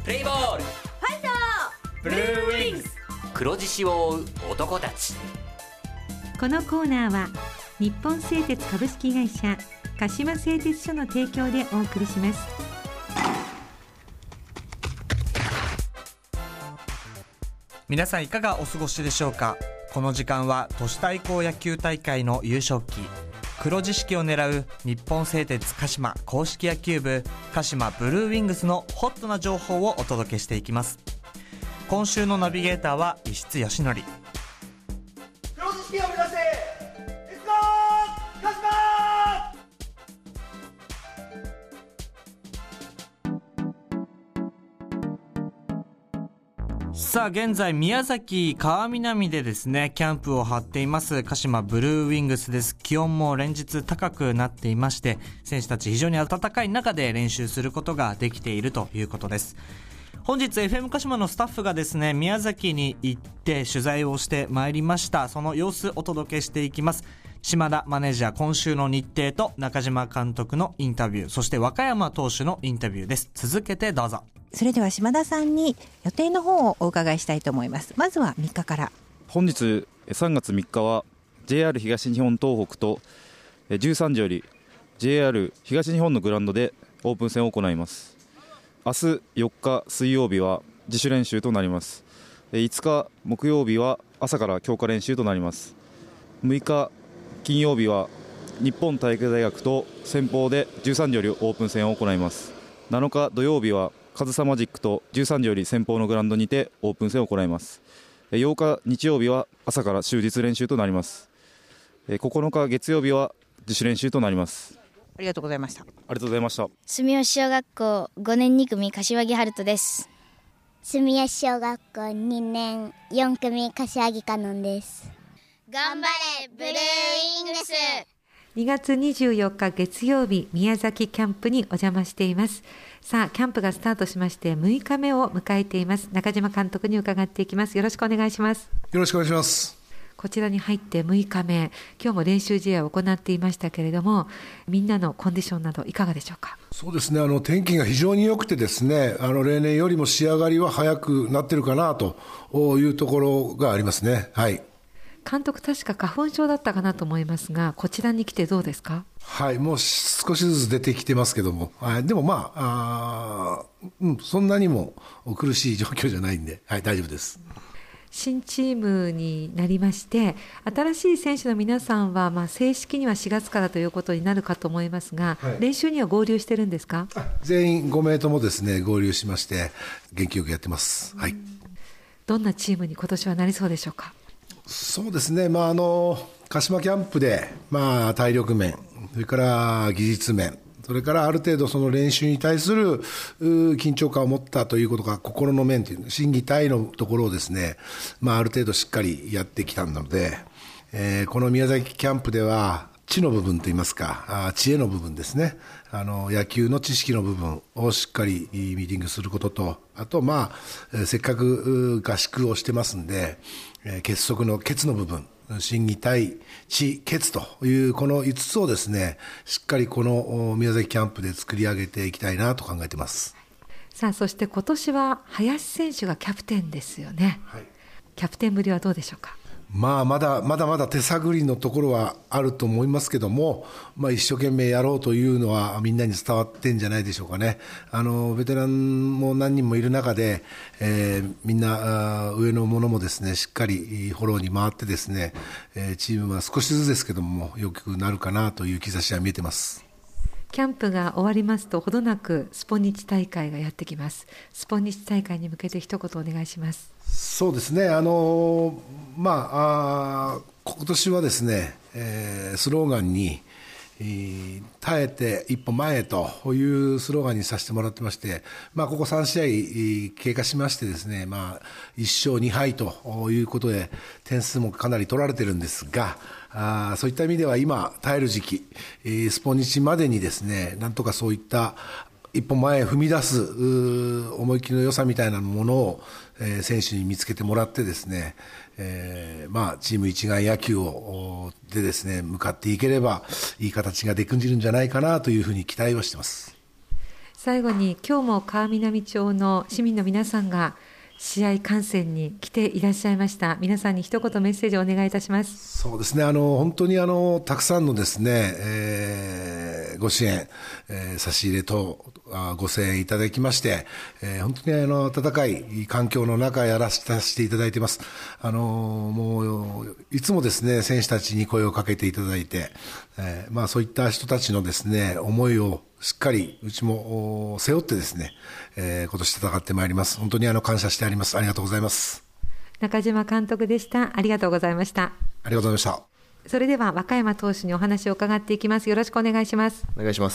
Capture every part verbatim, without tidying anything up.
プレイボール、 ファイト、 ブルーウィングス、黒獅子を追う男たち。 このコーナーは日本製鉄株式会社鹿島製鉄所の提供でお送りします。 皆さんいかがお過ごしでしょうか。この時間は都市対抗野球大会の優勝旗黒獅子を狙う日本製鉄鹿島公式野球部鹿島ブルーウィングスのホットな情報をお届けしていきます。今週のナビゲーターは石津義則。 黒獅子を目指せ、レッツゴー鹿島。 さあ現在宮崎川南でですねキャンプを張っています鹿島ブルーウィングスです。気温も連日高くなっていまして、選手たち非常に暖かい中で練習することができているということです。本日 エフエム 鹿島のスタッフがですね宮崎に行って取材をしてまいりました。その様子お届けしていきます。島田マネージャー今週の日程と中島監督のインタビュー、そして若山投手のインタビューです。続けてどうぞ。 それでは島田さんに予定の方をお伺いしたいと思います。まずはみっかから。 本日さんがつみっかは ジェイアール 東日本東北とじゅうさんじより ジェイアール 東日本のグラウンドでオープン戦を行います。明日よっか水曜日は自主練習となります。いつか木曜日は朝から強化練習となります。むいか金曜日は日本体育大学と先鋒でじゅうさんじよりオープン戦を行います。なのか土曜日は上総マジックとじゅうさんじより先鋒のグラウンドにてオープン戦を行います。ようか日曜日は朝から終日練習となります。ここのか月曜日は自主練習となります。 ありがとうございました。 ありがとうございました。 住吉小学校ごねんに組柏木春人です。 住吉小学校にねんよん組柏木香音です。 頑張れブルーウィングス。 にがつにじゅうよっか月曜日、宮崎キャンプにお邪魔しています。さあキャンプがスタートしましてむいかめを迎えています。中島監督に伺っていきます。よろしくお願いします。 よろしくお願いします。 こちらに入ってむいかめ、今日も練習試合を行っていましたけれども、みんなのコンディションなどいかがでしょうか。 そうですね、あの天気が非常に良くてですね、あの例年よりも仕上がりは早くなってるかなというところがありますね。はい。 監督確か花粉症だったかなと思いますが、こちらに来てどうですか。 はい、もう少しずつ出てきてますけども、はい、でもまあ、あ、うん、そんなにも苦しい状況じゃないんで、はい、大丈夫です。 新チームになりまして、新しい選手の皆さんは、まあ、正式にはしがつからということになるかと思いますが、はい、練習には合流してるんですか。 全員ごめいともですね合流しまして元気よくやってます。はい。 どんなチームに今年はなりそうでしょうか。 そうですね、まあ、あの鹿島キャンプで、まあ、体力面、それから技術面、それからある程度その練習に対する緊張感を持ったということが心の面という心技体のところをですね、まあ、ある程度しっかりやってきたので、えー、この宮崎キャンプでは知の部分といいますか、知恵の部分ですね、あの野球の知識の部分をしっかりミーティングすることと、あと、まあ、せっかく合宿をしてますんで、結束の結の部分、心技体、知、決というこのいつつをですね、しっかりこの宮崎キャンプで作り上げていきたいなと考えています。 さあそして今年は林選手がキャプテンですよね。はい、キャプテンぶりはどうでしょうか。 まあ、まだまだまだ手探りのところはあると思いますけども、まあ、一生懸命やろうというのはみんなに伝わってんじゃないでしょうかね。あのベテランも何人もいる中で、えー、みんな上の者もですねしっかりフォローに回ってですね、えー、チームは少しずつですけども良くなるかなという兆しは見えてます。 キャンプが終わりますとほどなくスポニチ大会がやってきます。スポニチ大会に向けて一言お願いします。 そうですね、あのまあ、あ今年はですね、えー、スローガンに、えー、耐えて一歩前へというスローガンにさせてもらってまして、まあ、ここさんしあい経過しましてですね、まあ、いっしょうにはいということで点数もかなり取られてるんですが、あそういった意味では今耐える時期、えー、スポニチまでにですねなんとかそういった一歩前へ踏み出す思い切りの良さみたいなものを、えー、選手に見つけてもらってですね、えーまあ、チーム一丸野球をでですね向かっていければいい形ができるんじゃないかなというふうに期待をしています。 最後に今日も川南町の市民の皆さんが試合観戦に来ていらっしゃいました。皆さんに一言メッセージをお願いいたします。 そうですね、あの本当にあのたくさんのですね、えー、ご支援、えー、差し入れ等ご声援いただきまして、えー、本当にあの温かい環境の中やらせていただいています。あのもういつもですね選手たちに声をかけていただいて、えーまあ、そういった人たちのですね思いをしっかりうちも背負ってですね、えー、今年戦ってまいります。本当にあの感謝してあります。ありがとうございます。 中島監督でした。ありがとうございました。 ありがとうございました。 それでは和歌山投手にお話を伺っていきます。よろしくお願いします。 お願いします。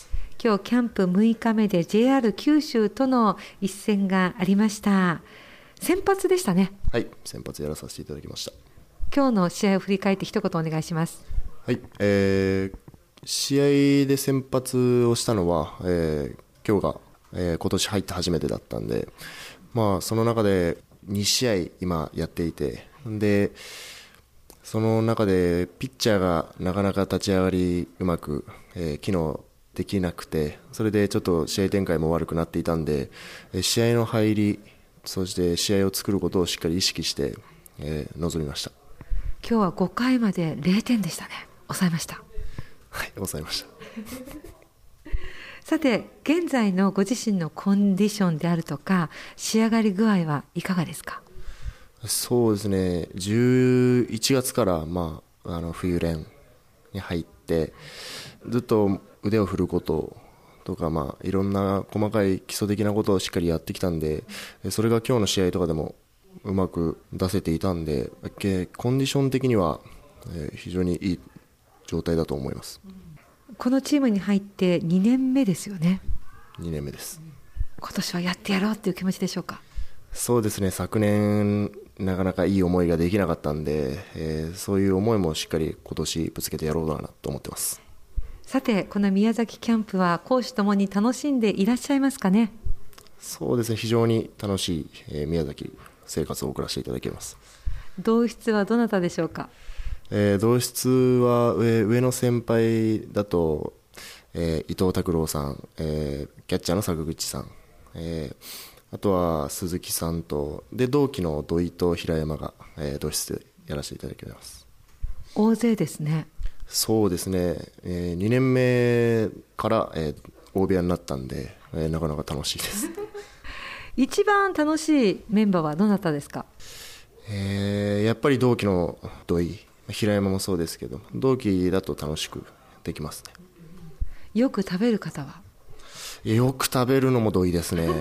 今日キャンプむいかめで ジェイアール 九州との一戦がありました。先発でしたね。 はい、先発やらさせていただきました。 今日の試合を振り返って一言お願いします。 はい、えー試合で先発をしたのは、えー、今日が、えー、今年入って初めてだったんで、まあ、その中でに試合今やっていて、でその中でピッチャーがなかなか立ち上がりうまく、えー、機能できなくて、それでちょっと試合展開も悪くなっていたんで、えー、試合の入り、そして試合を作ることをしっかり意識して、えー、臨みました。 今日はごかいまでれいてんでしたね。抑えました。 はい、抑えました。 さて、現在のご自身のコンディションであるとか仕上がり具合はいかがですか？ そうですね、じゅういちがつから、まあ、あの冬練に入ってずっと腕を振ることとか、まあ、いろんな細かい基礎的なことをしっかりやってきたんで、それが今日の試合とかでもうまく出せていたんで、コンディション的には非常にいい状態だと思います。 このチームに入ってにねんめですよね。 にねんめです。 今年はやってやろうという気持ちでしょうか？ そうですね、昨年なかなかいい思いができなかったんで、えー、そういう思いもしっかり今年ぶつけてやろうかなと思ってます。 さて、この宮崎キャンプは攻守ともに楽しんでいらっしゃいますかね？ そうですね、非常に楽しい、えー、宮崎生活を送らせていただきます。 同室はどなたでしょうか？ えー、同室は 上, 上の先輩だと、えー、伊藤拓郎さん、えー、キャッチャーの坂口さん、えー、あとは鈴木さんとで同期の土井と平山が、えー、同室でやらせていただきます。 大勢ですね。 そうですね、えー、にねんめから、えー、大部屋になったんで、えー、なかなか楽しいです一番楽しいメンバーはどなたですか？ えー、やっぱり同期の土井、平山もそうですけど、同期だと楽しくできますね。 よく食べる方は？ よく食べるのも土井ですね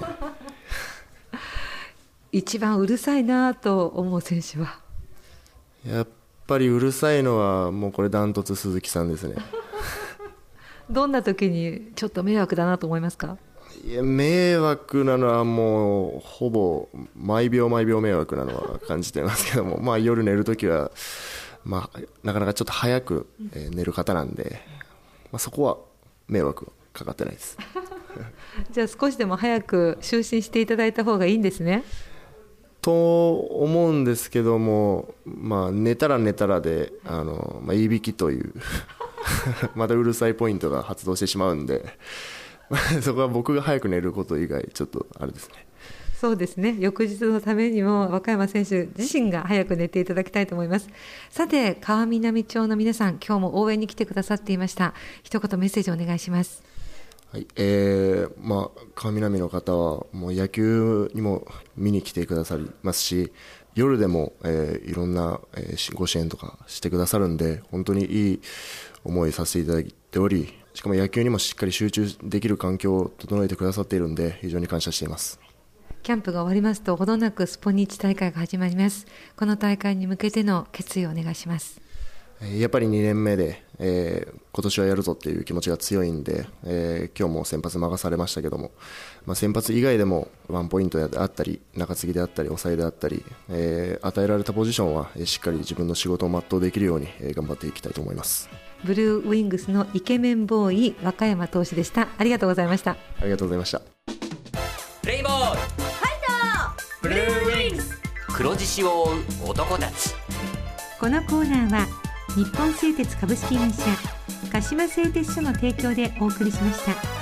一番うるさいなと思う選手は？ やっぱりうるさいのはもうこれダントツ鈴木さんですねどんな時にちょっと迷惑だなと思いますか？ いや、迷惑なのはもうほぼ毎秒毎秒迷惑なのは感じてますけども、まあ夜寝るときは、まあ、なかなかちょっと早く寝る方なんで、まあ、そこは迷惑かかってないですじゃあ少しでも早く就寝していただいた方がいいんですね。 と思うんですけども、まあ、寝たら寝たらであの、まあ、いびきというまたうるさいポイントが発動してしまうんでそこは僕が早く寝ること以外ちょっとあれですね。 そうですね、翌日のためにも和歌山選手自身が早く寝ていただきたいと思います。さて、川南町の皆さん、今日も応援に来てくださっていました。一言メッセージお願いします。 はい、えーまあ、川南の方はもう野球にも見に来てくださりますし、夜でも、えー、いろんな、えー、ご支援とかしてくださるんで、本当にいい思いさせていただいており、しかも野球にもしっかり集中できる環境を整えてくださっているんで、非常に感謝しています。 キャンプが終わりますとほどなくスポニチ大会が始まります。この大会に向けての決意をお願いします。 やっぱりにねんめで、えー、今年はやるぞっていう気持ちが強いんで、えー、今日も先発任されましたけども、まあ、先発以外でもワンポイントであったり中継ぎであったり抑えであったり、えー、与えられたポジションはしっかり自分の仕事を全うできるように、えー、頑張っていきたいと思います。 ブルーウィングスのイケメンボーイ和歌山投手でした。ありがとうございました。 ありがとうございました。 プレイボールファイトブルーウィングス黒獅子を追う男たち。 このコーナーは日本製鉄株式会社鹿島製鉄所の提供でお送りしました。